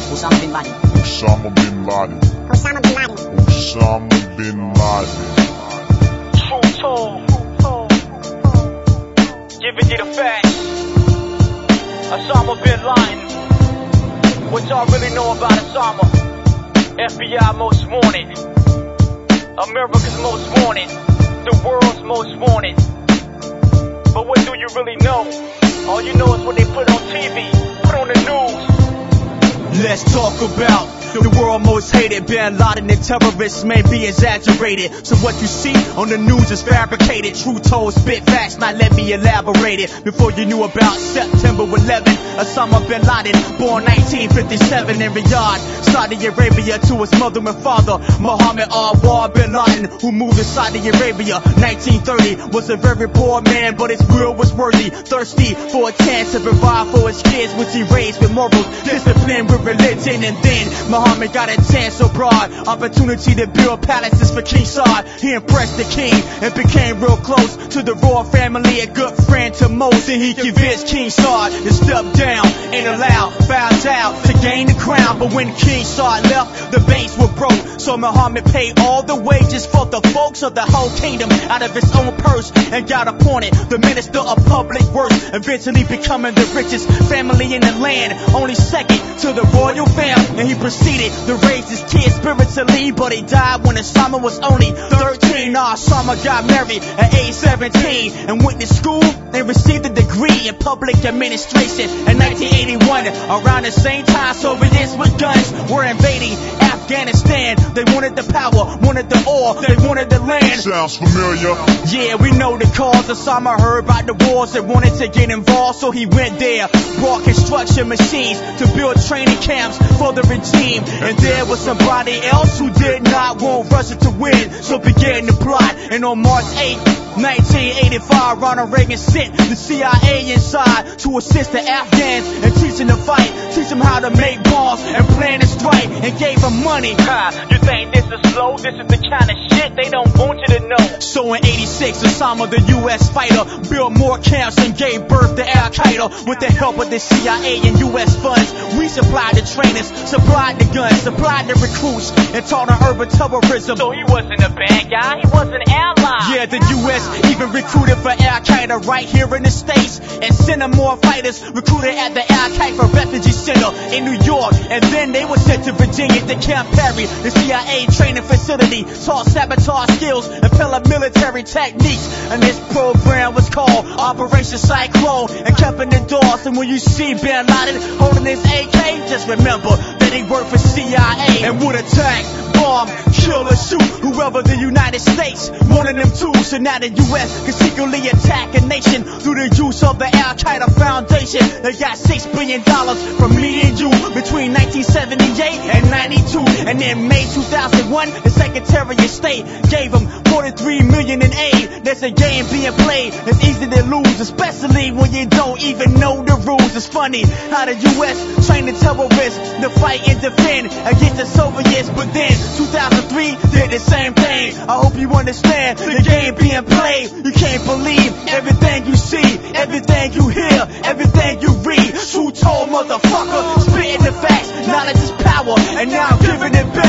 Osama bin Laden. Osama bin Laden. Osama bin Laden. Osama bin Laden. True talk. Giving you the facts. Osama bin Laden. What y'all really know about Osama? FBI most wanted. America's most wanted. The world's most wanted. But what do you really know? All you know is what they put on TV, put on the news. Let's talk about the world most hated. Bin Laden and terrorists may be exaggerated, so what you see on the news is fabricated. True told, spit facts, now let me elaborate it. Before you knew about September 11, Osama bin Laden, born 1957 in Riyadh, Saudi Arabia, to his mother and father, Mohammed Awad bin Laden, who moved to Saudi Arabia. 1930 was a very poor man, but his will was worthy, thirsty for a chance to provide for his kids, which he raised with morals, discipline with religion. And then Muhammad got a chance so broad, opportunity to build palaces for King Saud. He impressed the king and became real close to the royal family, a good friend to most. And he convinced King Saud to step down and allow bows out to gain the crown. But when King Saud left, the banks were broke, so Muhammad paid all the wages for the folks of the whole kingdom out of his own purse, and got appointed the minister of public works, eventually becoming the richest family in the land, only second to the royal family. And he proceeded to raise his kids spiritually, but he died when Osama was only 13. Now Osama got married at age 17 and went to school and received a degree in public administration. In 1981, around the same time, Soviets with guns were invading Afghanistan. They wanted the power, wanted the oil, they wanted the land. Sounds familiar. Yeah, we know the cause. Osama heard about the wars and wanted to get involved, so he went there, brought construction machines to build training camps for the regime. And there was somebody else who did not want Russia to win, so began the plot. And on March 8, 1985, Ronald Reagan sent the CIA inside to assist the Afghans and teach them to fight, teach them how to make bombs and plan to strike, and gave them money. You think this is slow? This is the kind of shit they don't want you to know. So in 86, Osama, the U.S. fighter, built more camps and gave birth to Al-Qaeda. With the help of the CIA and U.S. funds, we supplied the trainers, supplied the guns, supplied the recruits, and taught on urban terrorism. So he wasn't a bad guy, he was an ally. Yeah, the U.S. even recruited for Al-Qaeda right here in the States, and sent them more fighters recruited at the Al-Qaeda Refugee Center in New York. And then they were sent to Virginia to Camp Perry, the CIA training facility, taught sabotage skills and paramilitary techniques. And this program was called Operation Cyclone, and kept in the doors. And when you see bin Laden holding his AK, just remember that he worked for CIA and would attack, bomb, kill or shoot whoever the United States wanted them to. So now the U.S. can secretly attack a nation through the use of the Al-Qaeda Foundation. They got $6 billion from me and you between 1978 and 92. And in May 2001, the Secretary of State gave them $43 million in aid. There's a game being played, it's easy to lose, especially when you don't even know the rules. It's funny how the U.S. trained the terrorists to fight and defend against the Soviets, but then 2003 did the same thing. I hope you understand the game being played. You can't believe everything you see, everything you hear, everything you read. True told, motherfucker, spitting the facts, knowledge is power, and now I'm giving it back.